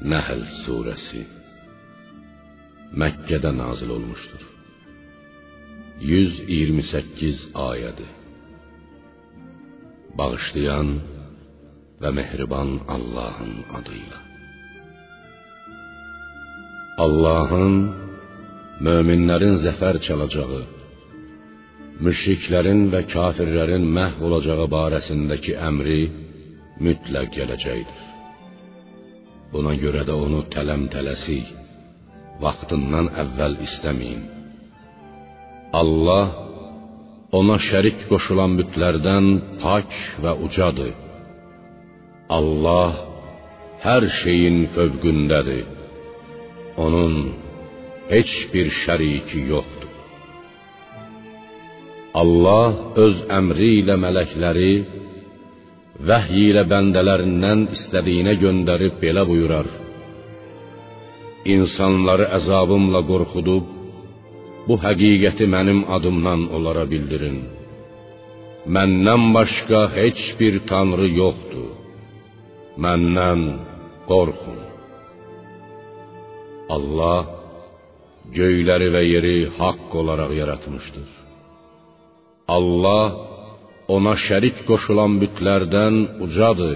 Nəhl surəsi Məkkədə nazil olmuşdur. 128 ayədir. Bağışlayan və mehriban Allahın adıyla. Allahın möminlərin zəfər çalacağı, müşriklərin və kafirlərin məhv olacağı barəsindəki əmri mütləq gələcəkdir. Buna görə də onu tələm-tələsik, vaxtından əvvəl istəməyin. Allah ona şərik qoşulan bütlərdən pak və ucadır. Allah hər şeyin fövqündədir. Onun heç bir şəriki yoxdur. Allah öz əmri ilə mələkləri vəhy ilə bəndələrindən istədiyinə göndərib belə buyurar: İnsanları əzabımla qorxudub, bu həqiqəti mənim adımdan onlara bildirin. Məndən başqa heç bir tanrı yoxdur. Məndən qorxun. Allah göyləri və yeri haqq olaraq yaratmışdır. Allah ona şərik qoşulan bütlərdən ucadır.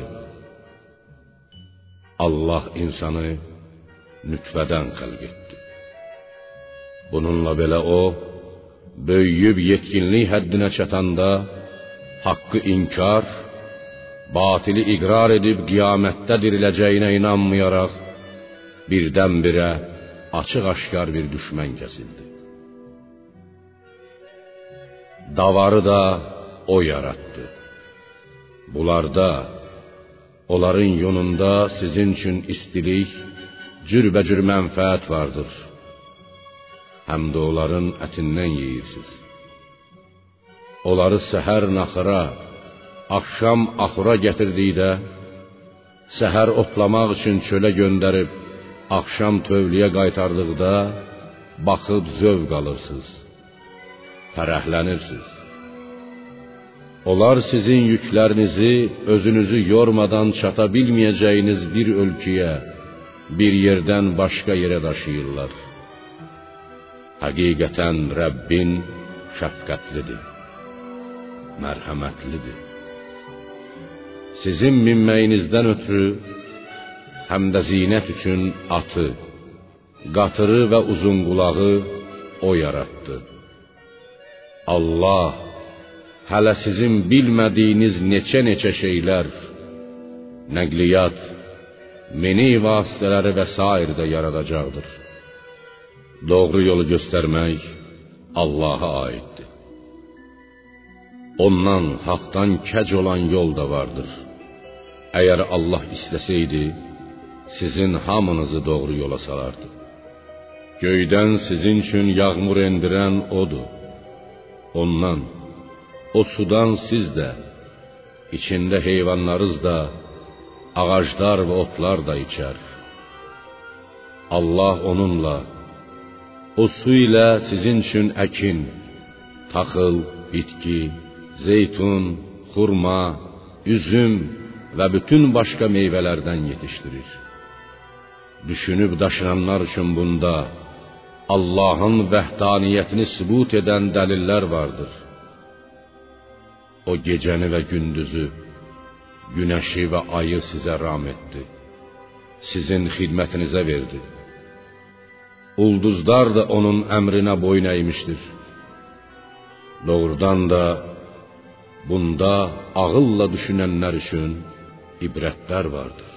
Allah insanı nütfədən xəlq etdi. Bununla belə o, böyüyüb yetkinlik həddinə çatanda haqqı inkar, batili iqrar edib qiyamətdə diriləcəyinə inanmayaraq birdən-birə açıq-aşkar bir düşmən kəsildi. Davarı da o yarattı. Bunlarda, onların yonunda sizin üçün istilik, cürbəcür mənfəət vardır. Həm də onların ətindən yeyirsiniz. Onları səhər naxıra, axşam axura gətirdikdə, səhər otlamaq üçün çölə göndərib, axşam tövləyə qaytardıqda, baxıb zövq alırsınız, fərəhlənirsiniz. Onlar sizin yüklərinizi özünüzü yormadan çata bilməyəcəyiniz bir ölkəyə, bir yerdən başqa yerə daşıyırlar. Həqiqətən Rəbbin şəfqətlidir, mərhəmətlidir. Sizin minməyinizdən ötürü, həm də zinət üçün atı, qatırı və uzunqulağı o yarattı. Allah hələ sizin bilmədiyiniz neçə şeylər, nəqliyyat, meni vasitələri və sair də yaradacaqdır. Doğru yolu göstərmək Allaha aiddir. Ondan, haqdan kəc olan yol da vardır. Əgər Allah istəsəydi, sizin hamınızı doğru yola salardı. Göydən sizin üçün yağmur endirən odur. Ondan, o sudan siz də, içində heyvanlarınız da, ağaclar və otlar da içər. Allah onunla, o su ilə sizin üçün əkin, taxıl, bitki, zeytun, xurma, üzüm və bütün başqa meyvələrdən yetişdirir. Düşünüb daşınanlar üçün bunda Allahın vəhdaniyyətini sübut edən dəlillər vardır. O gecəni və gündüzü, günəşi və ayı sizə ram etdi. Sizin xidmətinizə verdi. Ulduzlar da onun əmrinə boyun əymişdir. Doğrudan da bunda ağılla düşünənlər üçün ibrətlər vardır.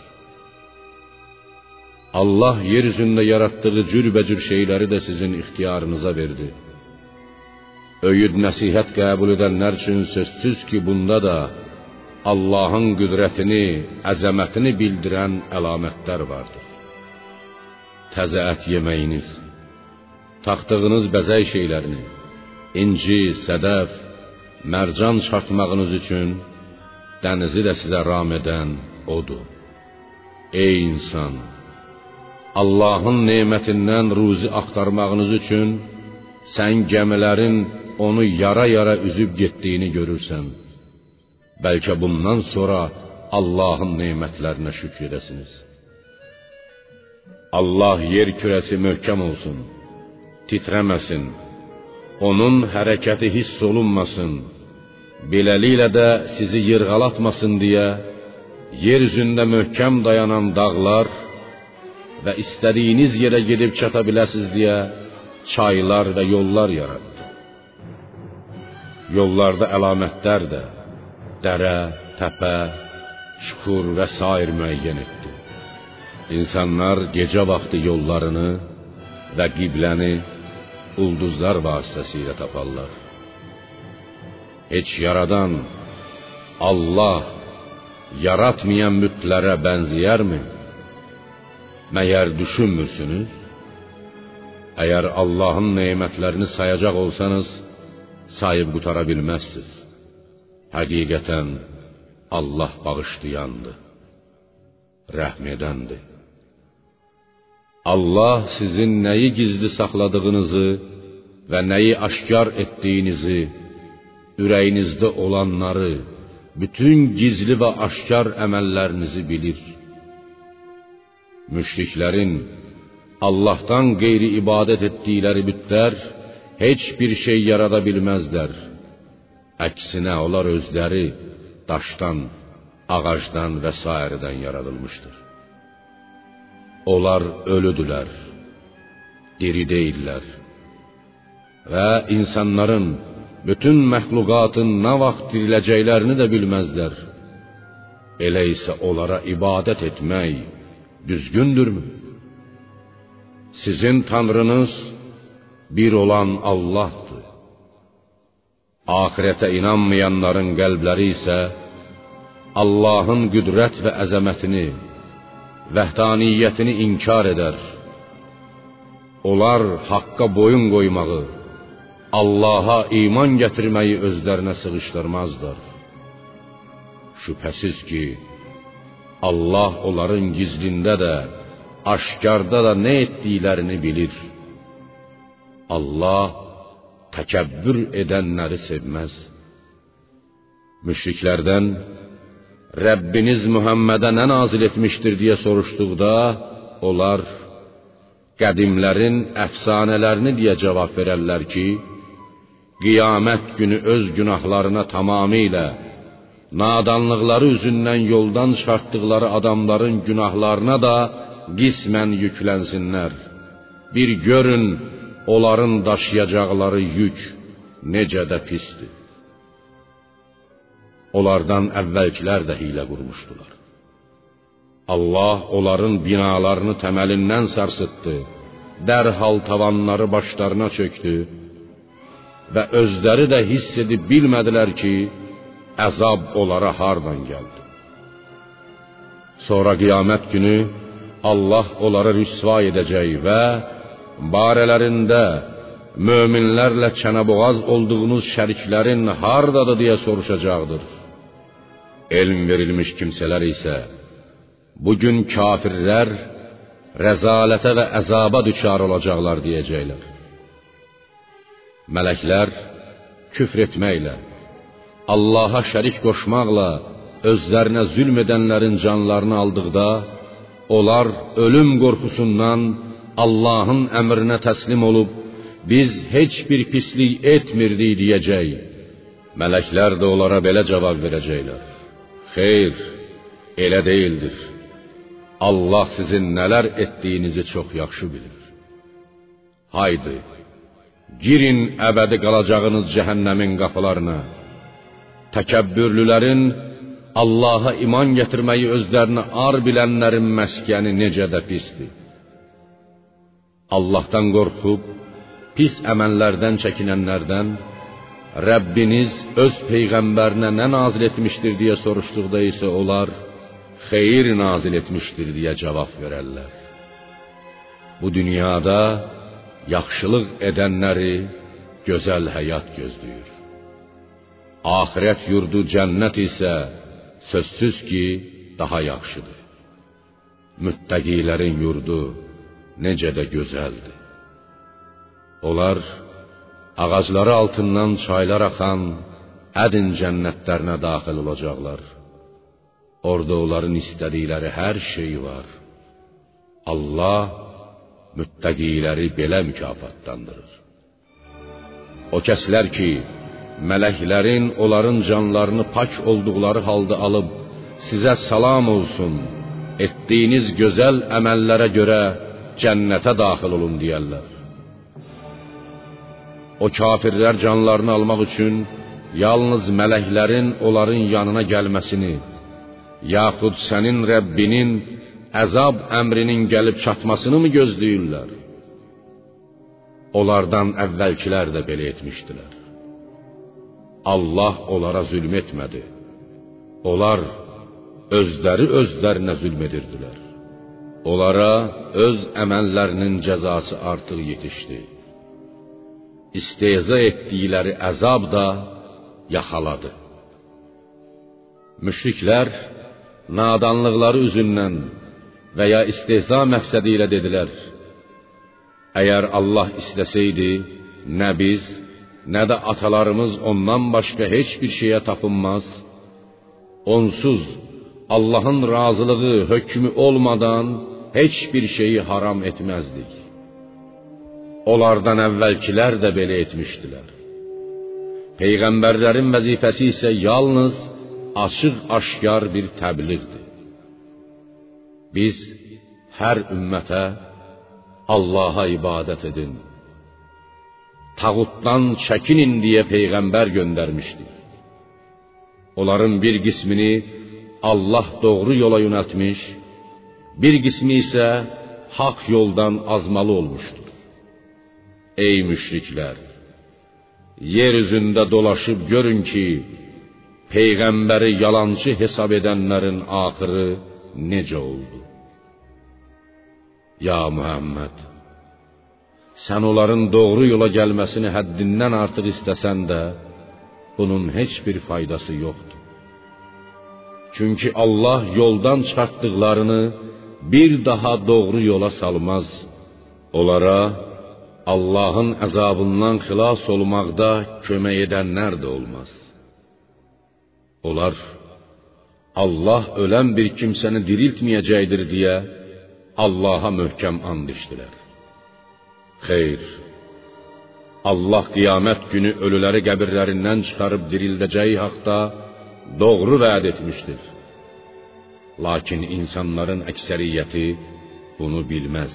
Allah yeryüzündə yaratdığı cürbəcür şeyləri də sizin ixtiyarınıza verdi. Öyüd nəsihət qəbul edənlər üçün sözsüz ki, bunda da Allahın qüdrətini, əzəmətini bildirən əlamətlər vardır. Təzə ət yeməyiniz, taxtığınız bəzək şeylərini, inci, sədəf, mərcan çıxartmağınız üçün dənizi də sizə ram edən odur. Ey insan! Allahın nemətindən ruzi axtarmağınız üçün sən gəmilərin onu yara-yara üzüb getdiyini görürsən. Bəlkə bundan sonra Allahın nemətlərinə şükür edəsiniz. Allah yer kürəsi möhkəm olsun, titrəməsin, onun hərəkəti hiss olunmasın, beləliklə də sizi yırğalatmasın deyə yer üzündə möhkəm dayanan dağlar və istədiyiniz yerə gedib çata biləsiniz deyə çaylar və yollar yaratdı. Yollarda əlamətlər də, dərə, təpə, çuxur və sair müəyyən etdi. İnsanlar gecə vaxtı yollarını və qibləni ulduzlar vasitəsilə taparlar. Heç yaradan Allah yaratmayan bütlərə bənzəyərmi? Məyər düşünmürsünüz? Əgər Allahın nemətlərini sayacaq olsanız, sayıb qutara bilməzsiniz. Həqiqətən Allah bağışlayandır, rəhm edəndir. Allah sizin nəyi gizli saxladığınızı və nəyi aşkar etdiyinizi, ürəyinizdə olanları, bütün gizli və aşkar əməllərinizi bilir. Müşriklərin Allah'tan qeyri ibadət etdikləri bütlər heç bir şey yarada bilməzlər. Əksinə onlar özləri daşdan, ağacdan və sairədən yaradılmışdır. Onlar ölüdülər, diri deyillər və insanların, bütün məxluqatın nə vaxt diriləcəklərini də bilməzlər. Elə isə onlara ibadət etmək düzgündürmü? Sizin Tanrınız bir olan Allah'tır. Ahirete inanmayanların qəlbləri isə Allah'ın qüdrət və əzəmətini, vəhdaniyyətini inkar edər. Onlar haqqa boyun qoymağı, Allah'a iman gətirməyi özlərinə sığışdırmazlar. Şübhəsiz ki, Allah onların gizlində də, aşkarda da nə etdiklərini bilir. Allah təkəbbür edənləri sevməz. Müşriklərdən Rəbbiniz Muhammədə nə nazil etmişdir deyə soruşduqda, onlar qədimlərin əfsanələrini deyə cavab verərlər ki, qiyamət günü öz günahlarına tamamilə, nadanlıqları üzündən yoldan çıxartdıqları adamların günahlarına da qismən yüklənsinlər. Bir görün, onların daşıyacaqları yük necə də pisdir. Onlardan əvvəlkilər də hilə qurmuşdular. Allah onların binalarını təməlindən sarsıtdı, dərhal tavanları başlarına çöktü və özləri də hiss edib bilmədilər ki, əzab onlara hardan gəldi. Sonra qiyamət günü Allah onları rüsva edəcək və barələrində möminlərlə çənəboğaz olduğunuz şəriklərin hardadır deyə soruşacaqdır. Elm verilmiş kimsələr isə bugün kafirlər rəzalətə və əzaba düçar olacaqlar deyəcəklər. Mələklər küfr etməklə, Allah'a şərik qoşmaqla özlərinə zülm edənlərin canlarını aldıqda, onlar ölüm qorxusundan Allah'ın əmrinə təslim olub, biz heç bir pislik etmirdik deyəcək. Mələklər də onlara belə cavab verəcəklər. Xeyr, elə deyildir. Allah sizin nələr etdiyinizi çox yaxşı bilir. Haydi, girin əbədi qalacağınız cəhənnəmin qapılarına. Təkəbbürlülərin, Allah'a iman gətirməyi özlərinə ar bilənlərin məskəni necə də pisdir. Allah'tan qorxub, pis əməllərdən çəkinənlərdən, Rəbbiniz öz peyğəmbərinə nə nazil etmişdir deyə soruşduqda isə onlar, xeyir nazil etmişdir deyə cavab verərlər. Bu dünyada yaxşılıq edənləri gözəl həyat gözləyir. Ahirət yurdu cənnət isə sözsüz ki, daha yaxşıdır. Müttəqilərin yurdu necə də gözəldir. Onlar ağacları altından çaylar axan ədin cənnətlərinə daxil olacaqlar. Orada onların istədikləri hər şey var. Allah müttəqiləri belə mükafatlandırır. O kəslər ki, mələklərin onların canlarını pak olduqları halda alıb sizə salam olsun, etdiyiniz gözəl əməllərə görə cənnətə daxil olun deyərlər. O kafirlər canlarını almaq üçün yalnız mələklərin onların yanına gəlməsini, yaxud sənin Rəbbinin əzab əmrinin gəlib çatmasını mı gözləyirlər? Onlardan əvvəlkilər də belə etmişdilər. Allah onlara zülm etmədi. Onlar özlərinə zülm edirdilər. Onlara öz əməllərinin cəzası artıq yetişdi. İstehza etdikləri əzab da yaxaladı. Müşriklər nadanlıqları üzündən və ya istehza məqsədi ilə dedilər: əgər Allah istəsəydi, nə biz, nə də atalarımız ondan başqa heç bir şeyə tapınmaz, onsuz Allahın razılığı, hökmü olmadan heç bir şeyi haram etməzdik. Onlardan əvvəlkilər də belə etmişdilər. Peyğəmbərlərin vəzifəsi isə yalnız açıq-aşkar bir təbliğdir. Biz hər ümmətə Allaha ibadət edin, tağutdan çəkinin deyə Peyğəmbər göndərmişdik. Onların bir qismini Allah doğru yola yönəltmiş, bir qismi isə haqq yoldan azmalı olmuşdur. Ey müşriklər! Yer üzündə dolaşıb görün ki, Peyğəmbəri yalancı hesab edənlərin axırı necə oldu? Ya Muhammed! Sən onların doğru yola gəlməsini həddindən artıq istəsən də, bunun heç bir faydası yoxdur. Çünki Allah yoldan çıxartdıqlarını bir daha doğru yola salmaz. Onlara Allahın əzabından xilas olmaqda kömək edənlər də olmaz. Onlar Allah ölən bir kimsəni diriltməyəcəkdir deyə Allaha möhkəm and içdilər. Xeyr, Allah qiyamət günü ölüləri qəbirlərindən çıxarıb dirildəcəyi haqda doğru vəd etmişdir. Lakin insanların əksəriyyəti bunu bilməz.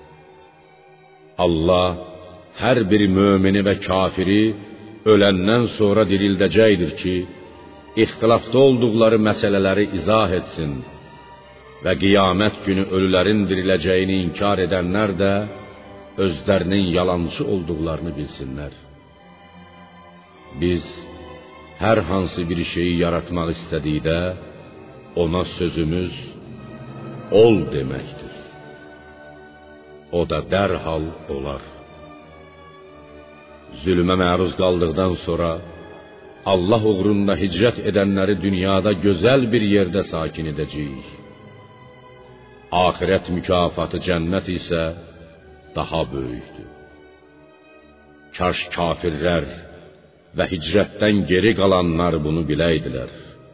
Allah hər bir mömini və kafiri öləndən sonra dirildəcəkdir ki, ixtilafda olduqları məsələləri izah etsin və qiyamət günü ölülərin diriləcəyini inkar edənlər də özlərinin yalancı olduqlarını bilsinlər. Biz hər hansı bir şeyi yaratmaq istədikdə ona sözümüz ol deməkdir. O da dərhal olar. Zülmə məruz qaldıqdan sonra Allah uğrunda hicrət edənləri dünyada gözəl bir yerdə sakin edəcəyik. Axirət mükafatı cənnət isə daha böyükdür. Kaş kafirlər və hicrətdən geri qalanlar bunu biləydilər.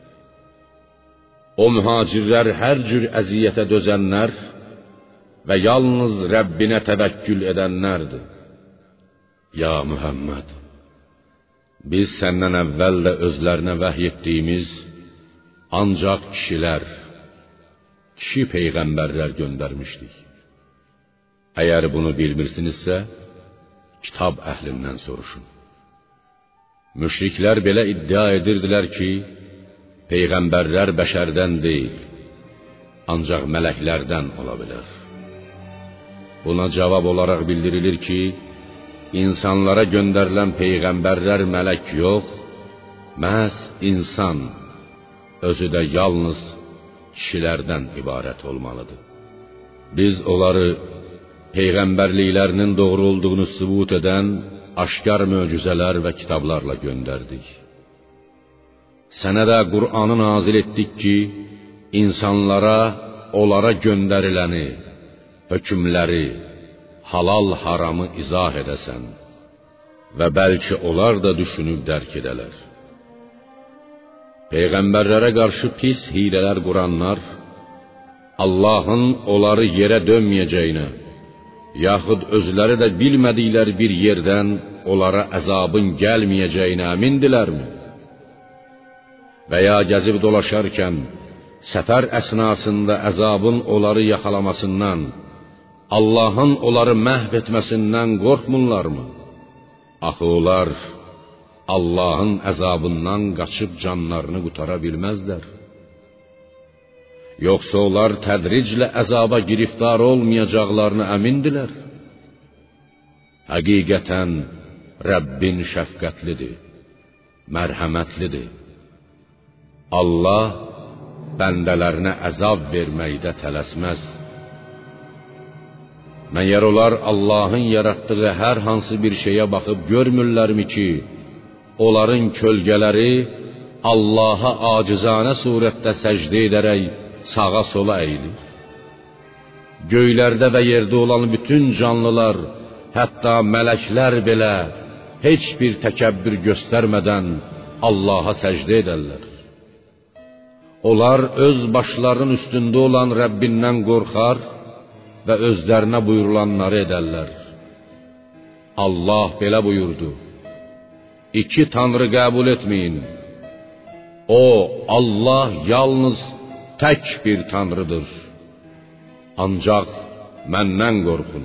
O mühacirlər hər cür əziyyətə dözənlər və yalnız Rəbbinə təvəkkül edənlərdir. Ya Muhammed! Biz səndən əvvəl də özlərinə vəhy etdiyimiz ancaq kişi peyğəmbərlər göndərmişdik. Əgər bunu bilmirsinizsə, kitab əhlindən soruşun. Müşriklər belə iddia edirdilər ki, peyğəmbərlər bəşərdən deyil, ancaq mələklərdən ola bilər. Buna cavab olaraq bildirilir ki, insanlara göndərilən peyğəmbərlər mələk yox, məhz insan, özü də yalnız kişilərdən ibarət olmalıdır. Biz onları peyğəmbərliklərinin doğru olduğunu sübut edən aşkar möcüzələr və kitablarla göndərdik. Sənə də Qur'anı nazil etdik ki, insanlara onlara göndəriləni, hökmləri, halal haramı izah edəsən və bəlkə onlar da düşünüb dərk edələr. Peyğəmbərlərə qarşı pis hilələr quranlar Allahın onları yerə dönməyəcəyinə, yaxud özləri də bilmədikləri bir yerdən onlara əzabın gəlməyəcəyinə əmindilərmi? Və ya gəzib dolaşarkən, səfər əsnasında əzabın onları yaxalamasından, Allahın onları məhv etməsindən qorxmurlarmı? Axı onlar Allahın əzabından qaçıb canlarını qutara bilməzlər. Yoxsa onlar tədriclə əzaba giriftar olmayacaqlarını əmindilər? Həqiqətən Rəbbin şəfqətlidir, mərhəmətlidir. Allah bəndələrinə əzab verməkdə tələsməz. Məyər onlar Allahın yaratdığı hər hansı bir şeyə baxıb görmürlərmi ki, onların kölgələri Allaha acizanə surətdə səcdə edərək sağa sola əyilir. Göylərdə və yerdə olan bütün canlılar, hətta mələklər belə heç bir təkəbbür göstərmədən Allaha səcdə edərlər. Onlar öz başlarının üstündə olan Rəbbindən qorxar və özlərinə buyurulanları edərlər. Allah belə buyurdu: İki tanrı qəbul etməyin. O, Allah yalnız tək bir tanrıdır. Ancaq məndən qorxun.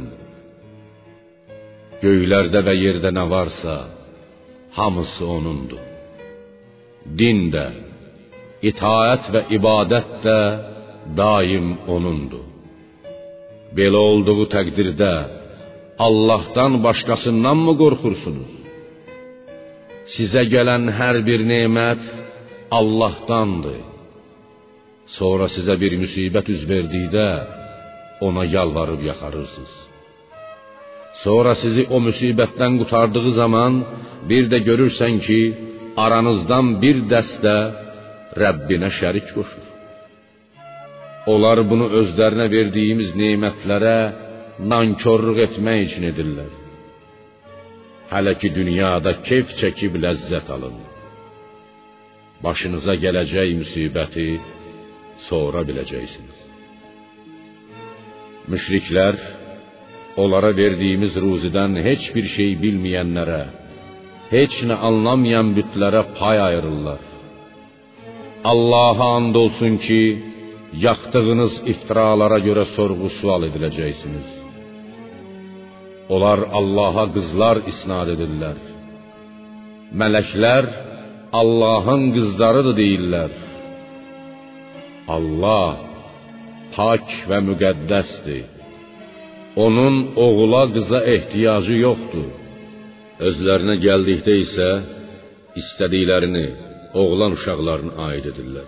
Göylərdə və yerdə nə varsa, hamısı O'nundur. Din də, itaət və ibadət də daim O'nundur. Belə olduğu təqdirdə Allahdan başqasından mı qorxursunuz? Sizə gələn hər bir nemət Allahdandır. Sonra sizə bir müsibət üz verdikdə ona yalvarıb yaxarırsınız. Sonra sizi o müsibətdən qurtardığı zaman bir də görürsən ki, aranızdan bir dəstə Rəbbinə şərik qoşur. Onlar bunu özlərinə verdiyimiz nemətlərə nankorluq etmək üçün edirlər. Hələ ki dünyada keyf çəkib ləzzət alın. Başınıza gələcək müsibəti sonra biləcəksiniz. Müşriklər onlara verdiyimiz ruzidən heç bir şey bilməyənlərə, heç nə anlamayan bütlərə pay ayırırlar. Allaha and olsun ki, yaxdığınız iftiralara görə sorğu-sual ediləcəksiniz. Onlar Allaha qızlar isnad edirlər. Mələklər Allahın qızlarıdır deyirlər. Allah pak və müqəddəsdir. Onun oğula qıza ehtiyacı yoxdur. Özlərinə gəldikdə isə istədiklərini, oğlan uşaqlarını aid edirlər.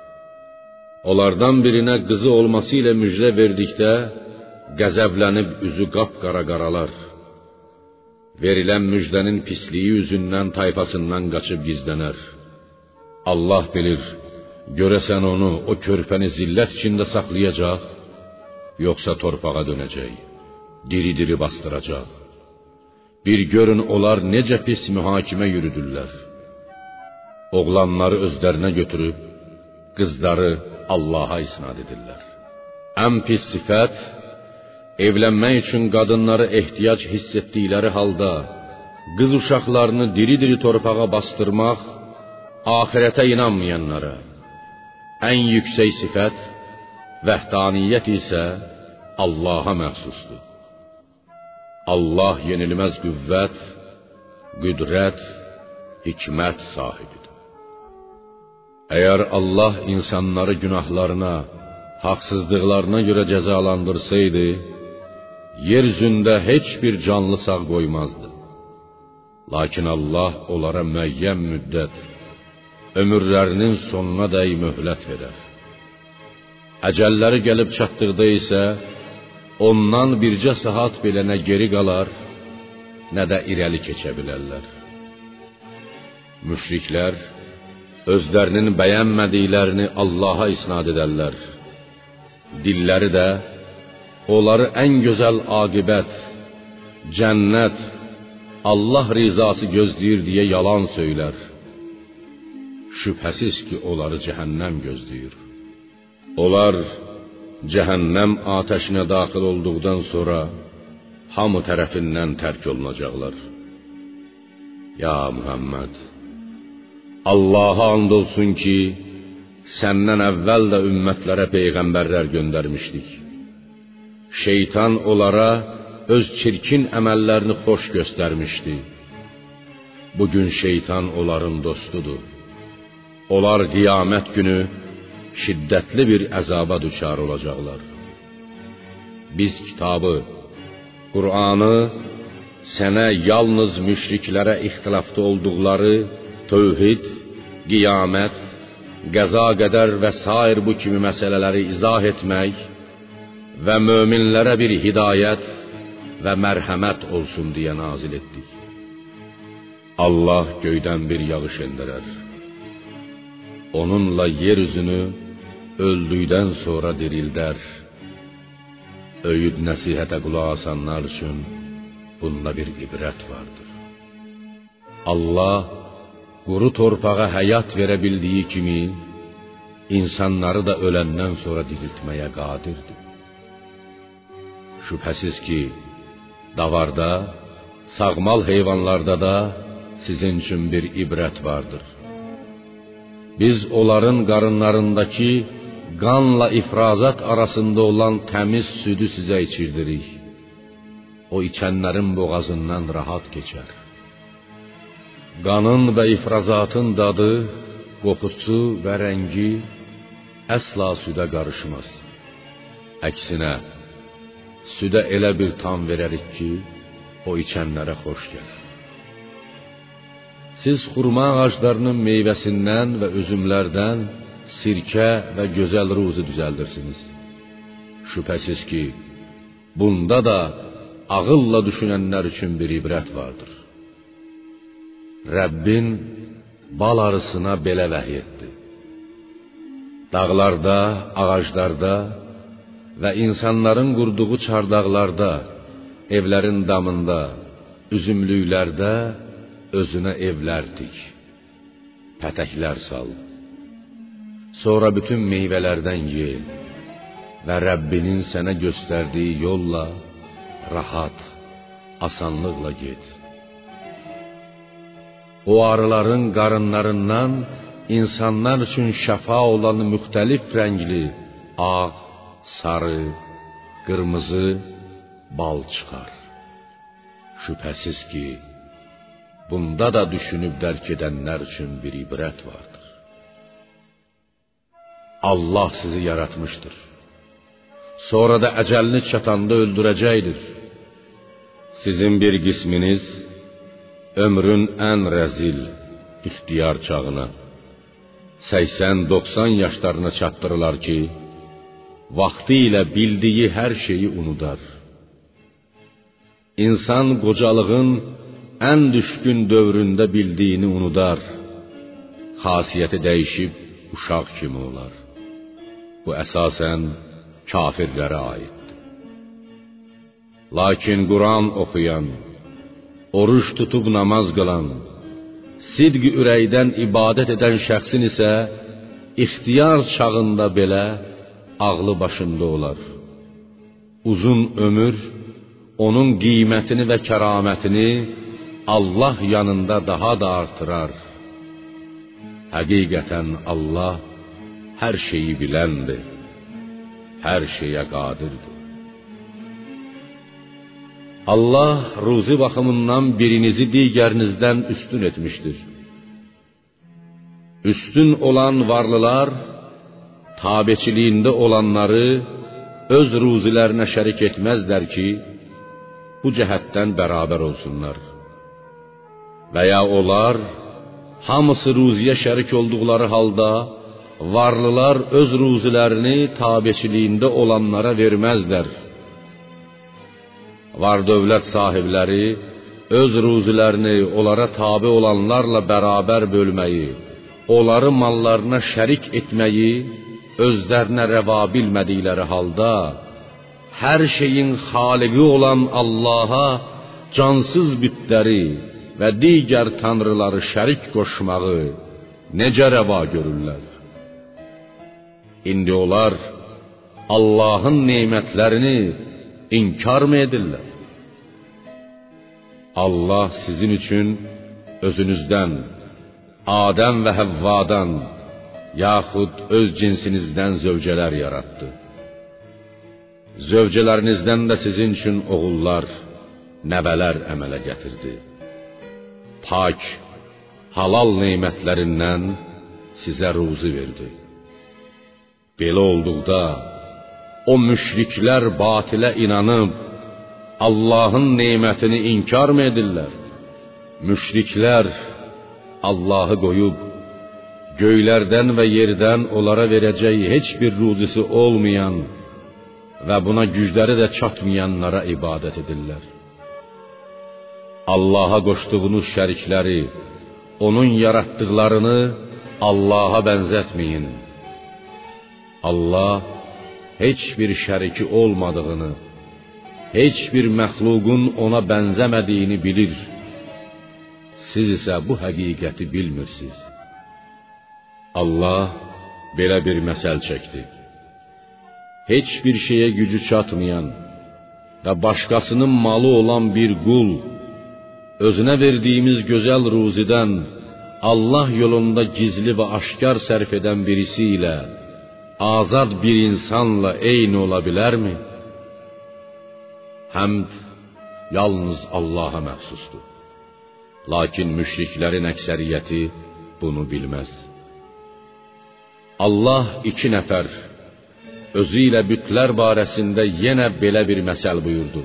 Onlardan birinə qızı olması ilə müjdə verdikdə qəzəblənib üzü qapqara qaralar. Verilən müjdənin pisliyi üzündən tayfasından qaçıb gizlənər. Allah bilir, görəsən onu o körpəni zillət içində saxlayacaq, yoxsa torpağa dönəcək, diri-diri bastıracaq. Bir görün onlar necə pis mühakimə yürüdürlər. Oğlanları özlərinə götürüb, qızları Allaha isnad edirlər. Ən pis sifət, evlənmək üçün qadınları ehtiyac hiss etdikləri halda, qız uşaqlarını diri-diri torpağa bastırmaq, ahirətə inanmayanlara. Ən yüksək sifət, vəhdaniyyət isə Allaha məxsusdur. Allah yenilməz qüvvət, qüdrət, hikmət sahibidir. Əgər Allah insanları günahlarına, haqsızlıqlarına görə cəzalandırsaydı, yer üzündə heç bir canlı sağ qoymazdı. Lakin Allah onlara müəyyən müddət, ömürlərinin sonuna dəy möhlət verər. Əcəlləri gəlib çatdıqda isə, ondan bircə saat belə nə geri qalar, nə də irəli keçə bilərlər. Müşriklər özlərinin bəyənmədiklərini Allaha isnad edərlər. Dilləri də onları ən gözəl aqibət, cənnət, Allah rizası gözləyir deyə yalan söylər. Şübhəsiz ki, onları cəhənnəm gözləyir. Onlar cəhənnəm atəşinə daxil olduqdan sonra hamı tərəfindən tərk olunacaqlar. Ya Muhammed, Allah'a and olsun ki, səndən əvvəl də ümmətlərə peyğəmbərlər göndərmişdik. Şeytan onlara öz çirkin əməllərini xoş göstərmişdi. Bugün şeytan onların dostudur. Onlar qiyamət günü şiddətli bir əzaba düçar olacaqlar. Biz kitabı, Qur'anı sənə yalnız müşriklərə ixtilafda olduqları tövhid, qiyamət, qəza qədər və sair bu kimi məsələləri izah etmək və möminlərə bir hidayət və mərhəmət olsun deyə nazil etdik. Allah göydən bir yağış endirər. Onunla yeryüzünü öldükdən sonra dirildər. Öyüd nəsihətə qulaq asanlar üçün bunda bir ibrət vardır. Allah quru torpağa həyat verə bildiyi kimi insanları da öləndən sonra diriltməyə qadirdir. Şübhəsiz ki, davarda, sağmal heyvanlarda da sizin üçün bir ibrət vardır. Biz onların qarınlarındakı qanla ifrazat arasında olan təmiz südü sizə içirdirik. O içənlərin boğazından rahat keçər. Qanın və ifrazatın dadı, qoxusu və rəngi əsla südə qarışmaz. Əksinə, südə elə bir tam verərik ki, o içənlərə xoş gəlir. Siz xurma ağaclarının meyvəsindən və üzümlərdən sirkə və gözəl ruzi düzəldirsiniz. Şübhəsiz ki, bunda da ağılla düşünənlər üçün bir ibrət vardır. Rəbbin bal arısına belə vəhy etdi. Dağlarda, ağaclarda və insanların qurduğu çardaqlarda, evlərin damında, üzümlüklərdə özünə evlər tik, pətəklər sal. Sonra bütün meyvələrdən ye və Rəbbinin sənə göstərdiyi yolla rahat, asanlıqla get. O arıların qarınlarından insanlar üçün şəfa olan müxtəlif rəngli ağ, sarı, qırmızı bal çıxar. Şübhəsiz ki, bunda da düşünüb dərk edənlər üçün bir ibrət vardır. Allah sizi yaratmışdır. Sonra da əcəlini çatanda öldürəcəkdir. Sizin bir qisminiz ömrün ən rəzil, ixtiyar çağına 80-90 yaşlarına çatdırırlar ki, vaxtı ilə bildiyi hər şeyi unudar. İnsan qocalığın ən düşkün dövründə bildiyini unudar. Xasiyyəti dəyişib uşaq kimi olar. Bu əsasən kafirlərə aiddir. Lakin Quran oxuyan, oruç tutub namaz qılan, sidq ürəkdən ibadət edən şəxsin isə ixtiyar çağında belə ağlı başında olar. Uzun ömür onun qiymətini və kəramətini Allah yanında daha da artırar. Həqiqətən Allah hər şeyi biləndir, hər şeyə qadirdir. Allah ruzi baxımından birinizi digərinizdən üstün etmişdir. Üstün olan varlılar tabeçiliyində olanları öz ruzilərinə şərik etməzlər ki, bu cəhətdən bərabər olsunlar. Və ya onlar hamısı ruziyə şərik olduqları halda varlılar öz ruzilərini tabeçiliyində olanlara verməzlər. Var dövlət sahibləri öz ruzilərini onlara tabe olanlarla bərabər bölməyi, onları mallarına şərik etməyi özlərinə rəva bilmədikləri halda, hər şeyin xaliqi olan Allaha cansız bütləri və digər tanrıları şərik qoşmağı necə rəva görürlər? İndi onlar Allahın nemətlərini inkar mı edirlər? Allah sizin üçün özünüzdən, Adəm və Həvvadan, yaxud öz cinsinizdən zövcələr yaratdı. Zövcələrinizdən də sizin üçün oğullar, nəvələr əmələ gətirdi. Pak, halal nemətlərindən sizə ruzi verdi. Belə olduqda, o müşriklər batilə inanıb, Allahın nemətini inkar mı edirlər? Müşriklər Allahı qoyub, göylərdən və yerdən onlara verəcək heç bir ruzisi olmayan və buna gücləri də çatmayanlara ibadət edirlər. Allaha qoşduğunuz şərikləri, onun yaratdıqlarını Allaha bənzətməyin. Allah heç bir şəriki olmadığını, heç bir məxluqun ona bənzəmədiyini bilir. Siz isə bu həqiqəti bilmirsiniz. Allah belə bir məsəl çəkdi. Heç bir şeyə gücü çatmayan və başqasının malı olan bir qul, özünə verdiyimiz gözəl ruzidən Allah yolunda gizli və aşkar sərf edən birisi ilə azad bir insanla eyni ola bilərmi? Həmd yalnız Allaha məxsusdur. Lakin müşriklərin əksəriyyəti bunu bilməz. Allah 2 nəfər, özü ilə bütlər barəsində yenə belə bir məsəl buyurdu.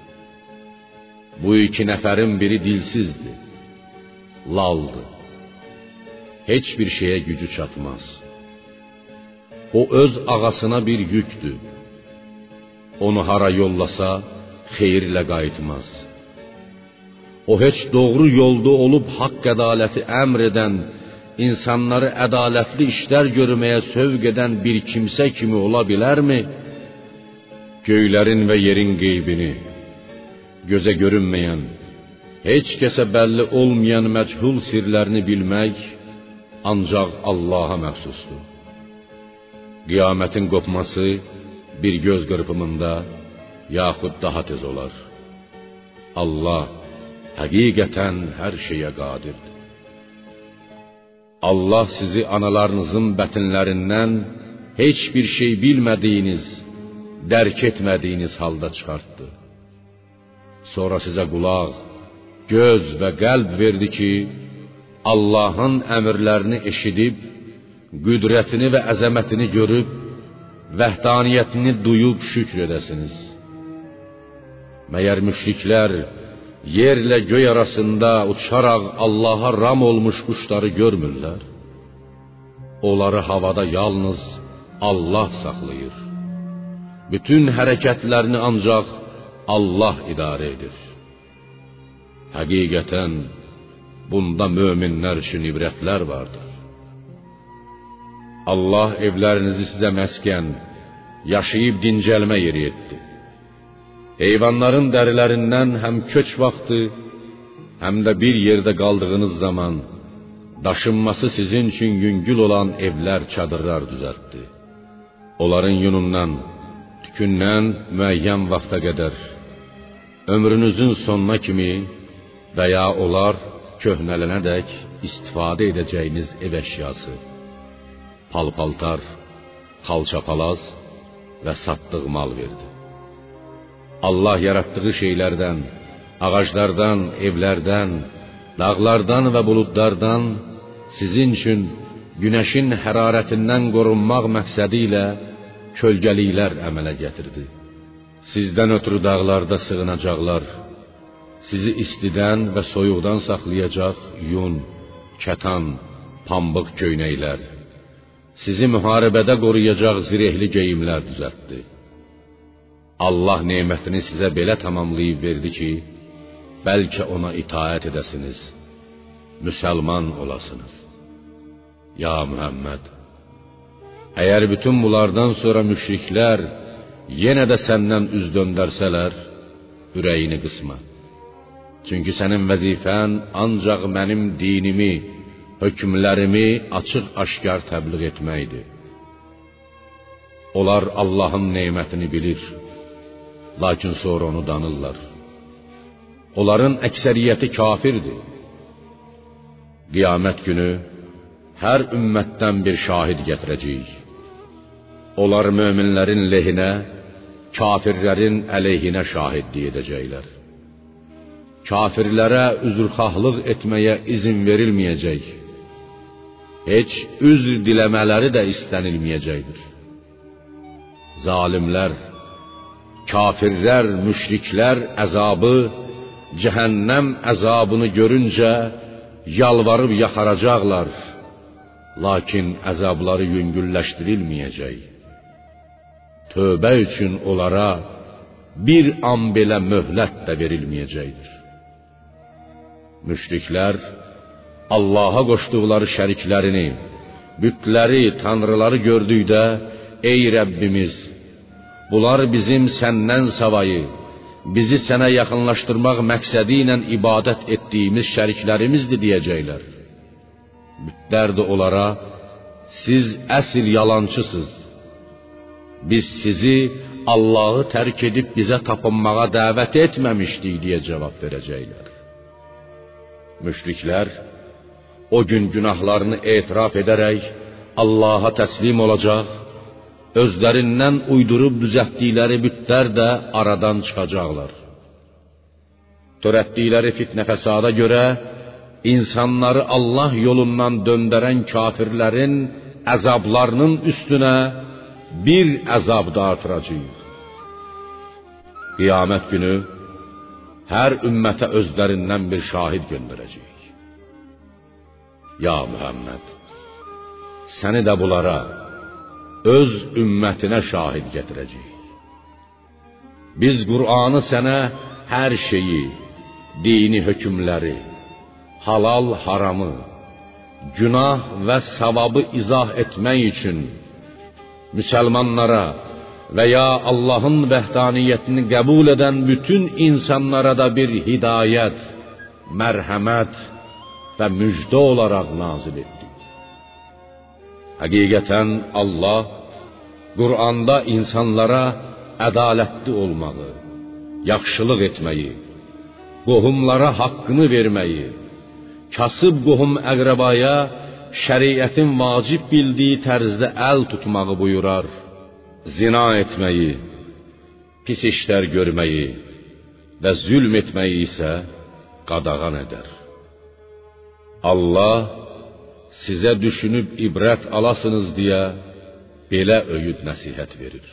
Bu 2 nəfərin biri dilsizdir, laldır. Heç bir şeyə gücü çatmaz. O öz ağasına bir yükdür. Onu hara yollasa, xeyirlə qayıtmaz. O heç doğru yolda olub haqq ədaləti əmr edən, insanları ədalətli işlər görməyə sövq edən bir kimsə kimi ola bilərmi? Göylərin və yerin qeybini, gözə görünməyən, heç kəsə bəlli olmayan məchul sirlərini bilmək ancaq Allaha məxsusdur. Qiyamətin qopması bir göz qırpımında, yaxud daha tez olar. Allah həqiqətən hər şeyə qadirdir. Allah sizi analarınızın bətinlərindən heç bir şey bilmədiyiniz, dərk etmədiyiniz halda çıxartdı. Sonra sizə qulaq, göz və qəlb verdi ki, Allahın əmrlərini eşidib, qüdrətini və əzəmətini görüb, vəhdaniyyətini duyub şükr edəsiniz. Məyər müşriklər yerlə göy arasında uçaraq Allaha ram olmuş quşları görmürlər? Onları havada yalnız Allah saxlayır. Bütün hərəkətlərini ancaq Allah idarə edir. Həqiqətən bunda möminlər üçün ibrətlər vardır. Allah evlərinizi sizə məskən, yaşayıb dincəlmə yeri etdi. Heyvanların dərilərindən həm köç vaxtı, həm də bir yerdə qaldığınız zaman daşınması sizin üçün yüngül olan evlər, çadırlar düzəltdi. Onların yunundan, tükündən müəyyən vaxta qədər, ömrünüzün sonuna kimi və ya onlar köhnələnədək istifadə edəcəyiniz ev əşyası, pal-paltar, xalça-palaz və satdıq mal verdi. Allah yaratdığı şeylərdən, ağaclardan, evlərdən, dağlardan və buludlardan sizin üçün günəşin hərarətindən qorunmaq məqsədi ilə kölgəliklər əmələ gətirdi. Sizdən ötürü dağlarda sığınacaqlar, sizi istidən və soyuqdan saxlayacaq yun, kətan, pambıq köynəklər, sizi müharibədə qoruyacaq zirehli geyimlər düzəltdi. Allah nemətini sizə belə tamamlayıb verdi ki, bəlkə ona itaət edəsiniz, müsəlman olasınız. Ya Muhammed, əgər bütün bunlardan sonra müşriklər yenə də səndən üz döndərsələr, ürəyini qısma. Çünki sənin vəzifən ancaq mənim dinimi, hökmlərimi açıq-aşkar təbliğ etməkdir. Onlar Allahın nemətini bilir, lakin sonra onu danırlar. Onların əksəriyyəti kafirdir. Qiyamət günü hər ümmətdən bir şahid gətirəcəyik. Onlar möminlərin lehinə, kafirlərin əleyhinə şahidlik edəcəklər. Kafirlərə üzrxahlıq etməyə izin verilməyəcək. Heç üzr diləmələri də istənilməyəcəkdir. Zalimlər, kafirlər, müşriklər əzabı, cəhənnəm əzabını görüncə yalvarıb yaxaracaqlar. Lakin əzabları yüngülləşdirilməyəcək. Tövbə üçün onlara bir an belə möhlət də verilməyəcəkdir. Müşriklər Allaha qoşduqları şəriklərini, bütləri, tanrıları gördükdə, ey Rəbbimiz, bunlar bizim səndən savayı, bizi sənə yaxınlaşdırmaq məqsədi ilə ibadət etdiyimiz şəriklərimizdir deyəcəklər. Bütlər də onlara, siz əsl yalancısınız. Biz sizi Allahı tərk edib bizə tapınmağa dəvət etməmişdik deyə cavab verəcəklər. Müşriklər o gün günahlarını etiraf edərək Allaha təslim olacaq, özlərindən uydurub düzəltdikləri bütlər də aradan çıxacaqlar. Törətdikləri fitnə fəsada görə insanları Allah yolundan döndərən kafirlərin əzablarının üstünə bir əzab da artıracağıq. Qiyamət günü hər ümmətə özlərindən bir şahid göndərəcəyik. Ya Muhammed, səni də bunlara, öz ümmətinə şahid gətirəcəyik. Biz Qur'anı sənə hər şeyi, dini hökmləri, halal haramı, günah və savabı izah etmək üçün müsəlmanlara və ya Allahın vəhdaniyyətini qəbul edən bütün insanlara da bir hidayət, mərhəmət və müjdə olaraq nazil etdik. Həqiqətən Allah Qur'anda insanlara ədalətli olmağı, yaxşılıq etməyi, qohumlara haqqını verməyi, kasıb qohum əqrəbaya şəriətin vacib bildiyi tərzdə əl tutmağı buyurar, zina etməyi, pis işlər görməyi və zülm etməyi isə qadağan edər. Allah sizə düşünüb ibrət alasınız deyə belə öyüd nəsihət verir.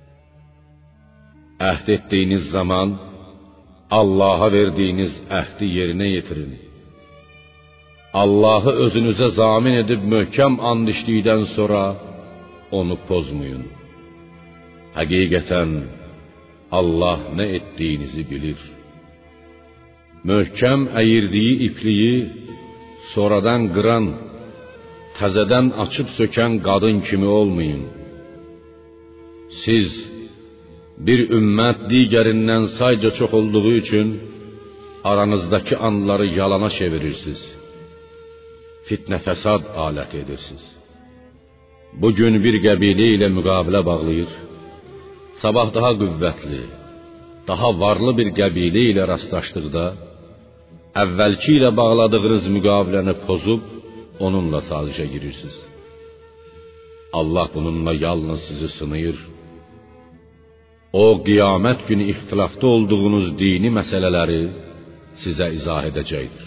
Əhd etdiyiniz zaman Allaha verdiyiniz əhdi yerinə yetirin. Allahı özünüzə zamin edib möhkəm and içdikdən sonra onu pozmayın. Həqiqətən Allah nə etdiyinizi bilir. Möhkəm əyirdiyi ipliyi sonradan qıran, təzədən açıb sökən qadın kimi olmayın. Siz bir ümmət digərindən sayca çox olduğu üçün aranızdakı anları yalana çevirirsiniz. Fitnə fəsad alət edirsiniz. Bugün bir qəbilə ilə müqabilə bağlayır, sabah daha qüvvətli, daha varlı bir qəbilə ilə rastlaşdıqda, əvvəlki ilə bağladığınız müqabiləni pozub, onunla sazişə girirsiniz. Allah bununla yalnız sizi sınayır. O, qiyamət günü ixtilafda olduğunuz dini məsələləri sizə izah edəcəkdir.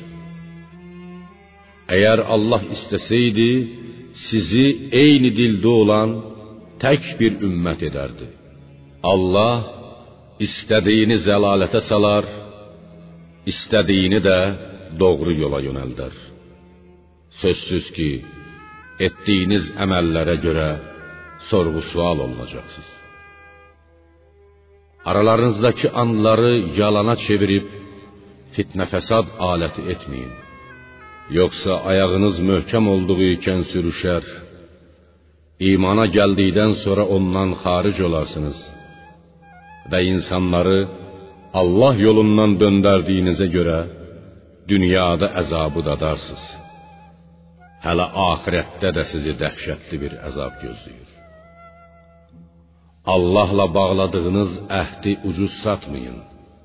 Əgər Allah istəsəydi, sizi eyni dildə olan tək bir ümmət edərdi. Allah istədiyini zəlalətə salar, istədiyini də doğru yola yönəldər. Sözsüz ki, etdiyiniz əməllərə görə sorğu-sual olunacaqsınız. Aralarınızdakı anları yalana çevirib fitnə fəsad aləti etməyin. Yoxsa ayağınız möhkəm olduğu ikən sürüşər, imana gəldikdən sonra ondan xaric olarsınız və insanları Allah yolundan döndərdiyinizə görə dünyada əzabı dadarsınız. Hələ axirətdə də sizi dəhşətli bir əzab gözləyir. Allahla bağladığınız əhdi ucuz satmayın.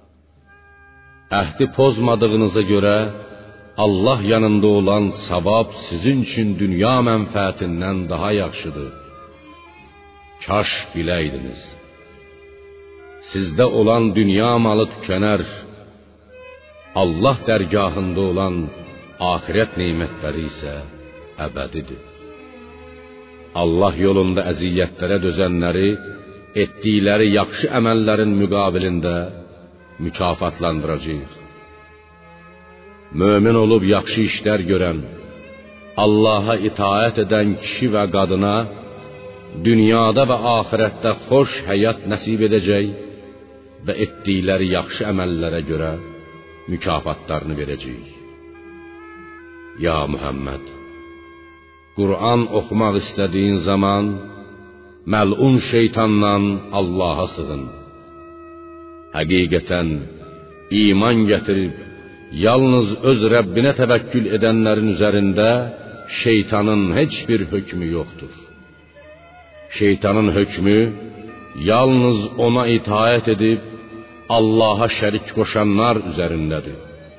Əhdi pozmadığınıza görə Allah yanında olan savab sizin üçün dünya mənfəətindən daha yaxşıdır. Kaş biləydiniz. Sizdə olan dünya malı tükənər. Allah dərgahında olan axirət nemətləri isə əbədidir. Allah yolunda əziyyətlərə dözənləri etdikləri yaxşı əməllərin müqabilində mükafatlandıracağıq. Mömin olub yaxşı işlər görən, Allaha itaət edən kişi və qadına dünyada və axirətdə xoş həyat nəsib edəcək və etdikləri yaxşı əməllərə görə mükafatlarını verəcəyik. Ya Muhammed, Qur'an oxumaq istədiyin zaman məlun şeytandan Allaha sığın. Həqiqətən iman gətirib yalnız öz Rəbbinə təvəkkül edənlərin üzərində şeytanın heç bir hökmü yoxdur. Şeytanın hökmü yalnız ona itaət edib Allaha şərik qoşanlar üzərindədir.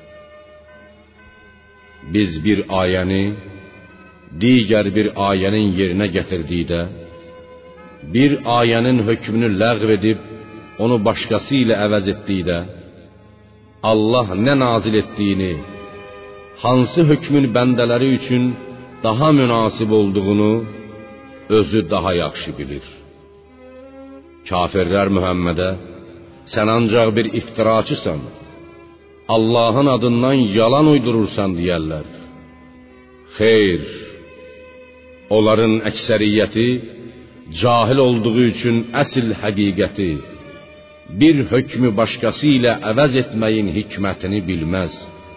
Biz bir ayəni digər bir ayənin yerinə gətirdikdə, bir ayənin hökmünü ləğv edib onu başqası ilə əvəz etdikdə, Allah nə nazil etdiyini, hansı hökmün bəndələri üçün daha münasib olduğunu özü daha yaxşı bilir. Kafirlər Muhammedə, sən ancaq bir iftiraçısan, Allahın adından yalan uydurursan deyərlər. Xeyr, onların əksəriyyəti cahil olduğu üçün əsl həqiqəti, bir hökmü başqası ilə əvəz etməyin hikmətini bilməz.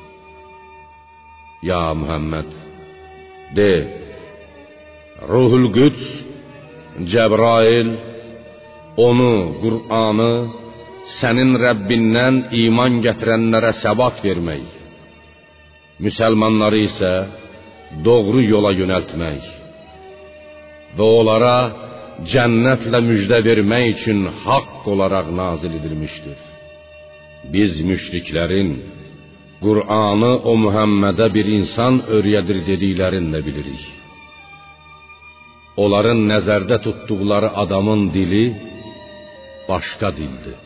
Ya Muhammed, de, Ruhul Qüds, Cəbrail, onu, Qur'anı, sənin Rəbbindən iman gətirənlərə səbat vermək, müsəlmanları isə doğru yola yönəltmək və onlara cənnətlə müjdə vermək üçün haqq olaraq nazil edilmişdir. Biz müşriklərin Qur'anı o Muhammedə bir insan öyrədir dediklərini də bilirik. Onların nəzərdə tutduqları adamın dili başqa dildir.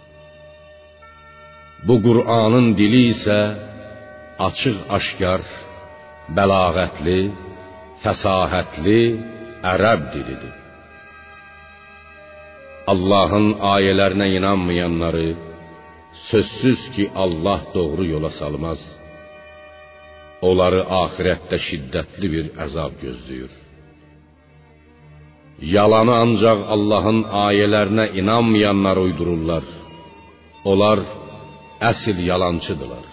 Bu Qur'anın dili isə açıq-aşkar, bəlağətli, fəsahətli ərəb dilidir. Allahın ayələrinə inanmayanları sözsüz ki Allah doğru yola salmaz. Onları axirətdə şiddətli bir əzab gözləyir. Yalanı ancaq Allahın ayələrinə inanmayanlar uydururlar. Onlar əsl yalancıdırlar.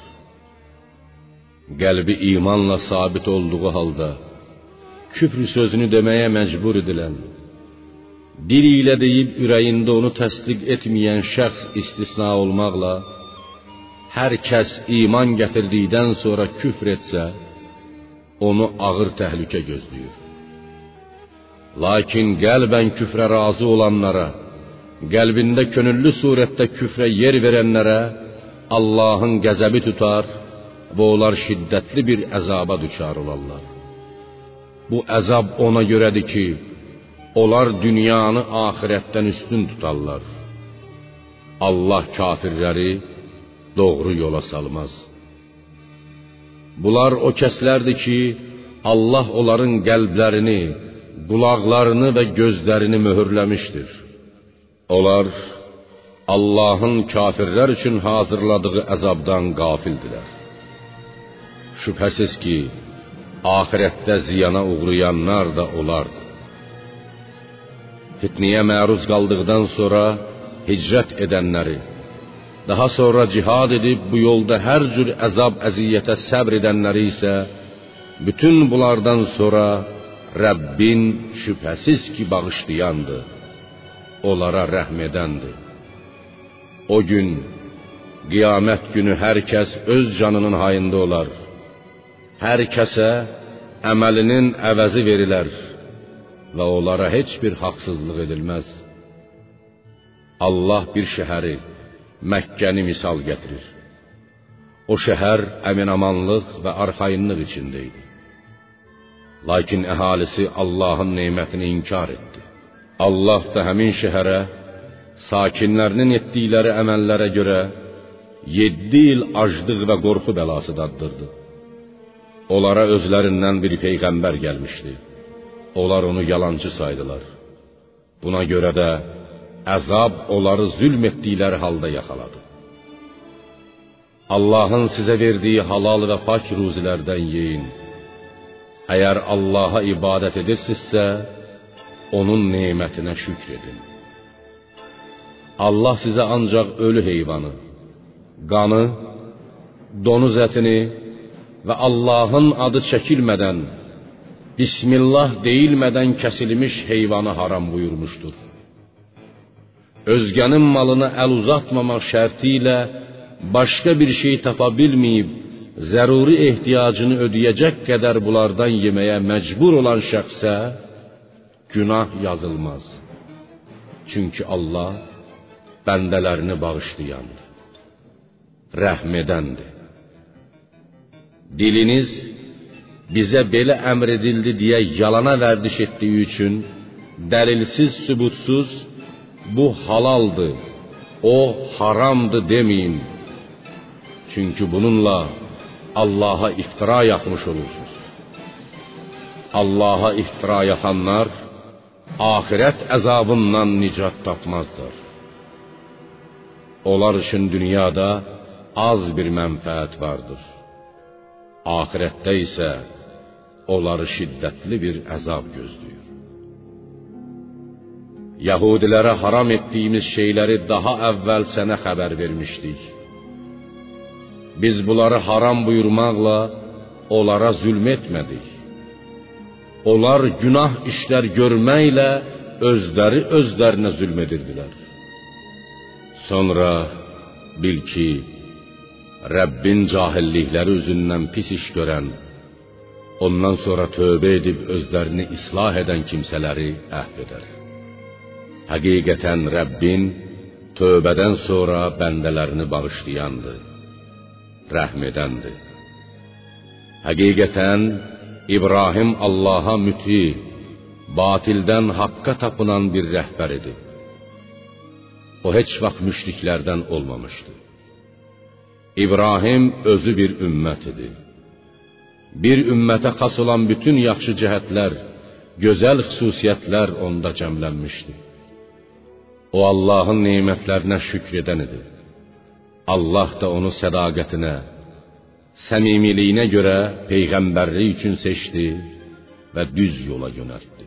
Qəlbi imanla sabit olduğu halda küfr sözünü deməyə məcbur edilən, dili ilə deyib ürəyində onu təsdiq etməyən şəxs istisna olmaqla, hər kəs iman gətirdikdən sonra küfr etsə, onu ağır təhlükə gözləyir. Lakin qəlbən küfrə razı olanlara, qəlbində könüllü surətdə küfrə yer verənlərə Allahın qəzəbi tutar və onlar şiddətli bir əzaba düçar olarlar. Bu əzab ona görədir ki, onlar dünyanı axirətdən üstün tutarlar. Allah kafirləri doğru yola salmaz. Bunlar o kəslərdir ki, Allah onların qəlblərini, qulaqlarını və gözlərini möhürləmişdir. Onlar Allahın kafirlər üçün hazırladığı əzabdan qafildilər. Şübhəsiz ki, axirətdə ziyana uğrayanlar da onlardır. Fitnəyə məruz qaldıqdan sonra hicrət edənləri, daha sonra cihad edib bu yolda hər cür əzab əziyyətə səbr edənləri isə bütün bunlardan sonra Rəbbin şübhəsiz ki bağışlayandır, onlara rəhm edəndir. O gün, qiyamət günü hər kəs öz canının hayında olar. Hər kəsə əməlinin əvəzi verilər və onlara heç bir haqsızlıq edilməz. Allah bir şəhəri, Məkkəni misal gətirir. O şəhər əmin-amanlıq və arxayınlıq içində idi. Lakin əhalisi Allahın nemətini inkar etdi. Allah da həmin şəhərə sakinlərinin etdikləri əməllərə görə 7 il aclıq və qorxu bəlası daddırdı. Onlara özlərindən bir peyğəmbər gəlmişdi. Onlar onu yalancı saydılar. Buna görə də əzab onları zülm etdikləri halda yaxaladı. Allahın sizə verdiyi halal və pak ruzilərdən yeyin. Əgər Allaha ibadət edirsinizsə, onun nemətinə şükr edin. Allah sizə ancaq ölü heyvanı, qanı, donuz ətini və Allahın adı çəkilmədən, Bismillah deyilmədən kəsilmiş heyvanı haram buyurmuşdur. Özgənin malına əl uzatmamaq şərti ilə başqa bir şey tapa bilməyib, zəruri ehtiyacını ödəyəcək qədər bunlardan yeməyə məcbur olan şəxsə günah yazılmaz. Çünki Allah bəndələrini bağışlayandır, rəhm edəndir. Diliniz bizə belə əmr edildi deyə yalana vərdiş etdiyi üçün dəlilsiz, sübutsuz bu halaldır, o haramdır deməyin. Çünki bununla Allaha iftira yapmış olursunuz. Allaha iftira yapanlar ahirət əzabından nicat tapmazlar. Onlar üçün dünyada az bir mənfəət vardır. Ahirətdə isə onları şiddətli bir əzab gözləyir. Yahudilərə haram etdiyimiz şeyləri daha əvvəl sənə xəbər vermişdik. Biz bunları haram buyurmaqla onlara zülm etmədik. Onlar günah işlər görməklə özləri özlərinə zülm edirdilər. Sonra bil ki, Rəbbin cahillikləri üzündən pis iş görən, ondan sonra tövbə edib özlərini islah edən kimsələri əhv edər. Həqiqətən Rəbbin tövbədən sonra bəndələrini bağışlayandır, rəhm edəndir. Həqiqətən İbrahim Allaha müti, batildən haqqa tapınan bir rəhbər idi. O heç vaxt müşriklərdən olmamışdı. İbrahim özü bir ümmət idi. Bir ümmətə xas olan bütün yaxşı cəhətlər, gözəl xüsusiyyətlər onda cəmlənmişdi. O Allahın nemətlərinə şükr edən idi. Allah da onu sədaqətinə, səmimiliyinə görə peyğəmbərlik üçün seçdi və düz yola yönəltdi.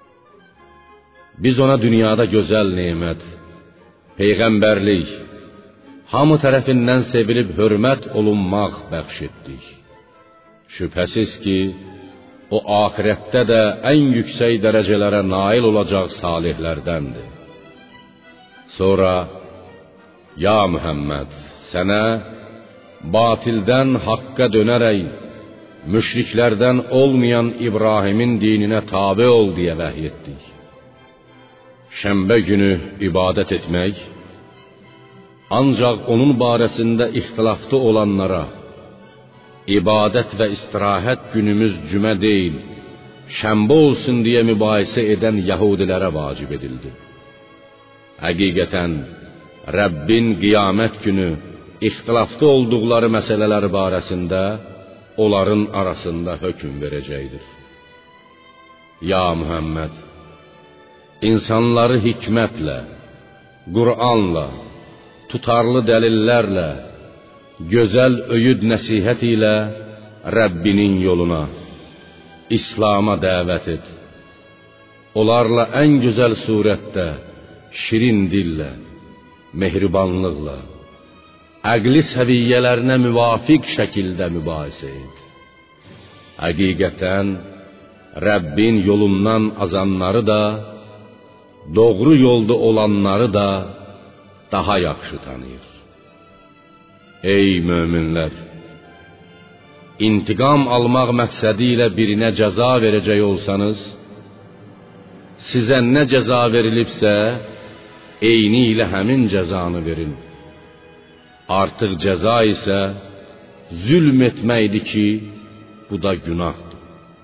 Biz ona dünyada gözəl nemət, peyğəmbərlik, hamı tərəfindən sevilib hörmət olunmaq bəxş etdik. Şübhəsiz ki, o ahirətdə də ən yüksək dərəcələrə nail olacaq salihlərdəndir. Sonra, ya Muhammed, sənə batildən haqqa dönərək, müşriklərdən olmayan İbrahimin dininə tabe ol deyə vəhy etdik. Şənbə günü ibadət etmək, ancaq onun barəsində ixtilaflı olanlara, ibadət və istirahət günümüz cümə deyil, şənbə olsun deyə mübahisə edən yahudilərə vacib edildi. Həqiqətən, Rəbbin qiyamət günü ixtilaflı olduqları məsələlər barəsində onların arasında hökm verəcəkdir. Ya Muhammed, insanları hikmətlə, Qur'anla, tutarlı dəlillərlə, gözəl öyüd nəsihət ilə Rəbbinin yoluna, İslam'a dəvət et. Onlarla ən gözəl surətdə, şirin dillə, mehribanlıqla, əqli səviyyələrinə müvafiq şəkildə mübahisə et. Həqiqətən, Rəbbin yolundan azanları da, doğru yolda olanları da daha yaxşı tanıyır. Ey möminlər! İntiqam almaq məqsədi ilə birinə cəza verəcək olsanız, sizə nə cəza verilibsə, eyni ilə həmin cəzanı verin. Artıq cəza isə zülm etməkdir ki, bu da günahdır.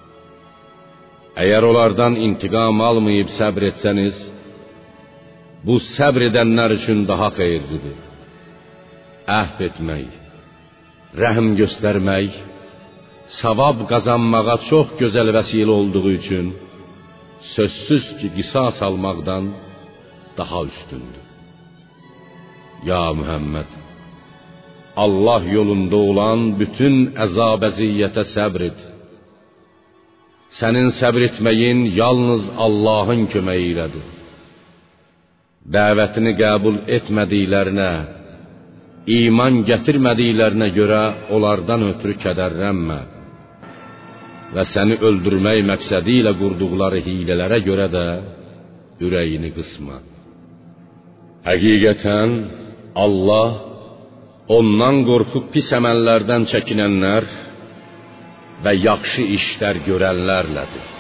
Əgər onlardan intiqam almayıb səbr etsəniz, bu səbr edənlər üçün daha xeyirlidir. Əhv etmək, rəhm göstərmək, savab qazanmağa çox gözəl vəsilə olduğu üçün sözsüz ki, qisas almaqdan daha üstündür. Ya Muhammed, Allah yolunda olan bütün əzab-əziyyətə səbr et. Sənin səbr etməyin yalnız Allahın köməyi ilədir. Dəvətini qəbul etmədiklərinə, iman gətirmədiklərinə görə onlardan ötürü kədərlənmə və səni öldürmək məqsədi ilə qurduqları hilələrə görə də ürəyini qısma. Həqiqətən Allah ondan qorxub pis əməllərdən çəkinənlər və yaxşı işlər görənlərlədir.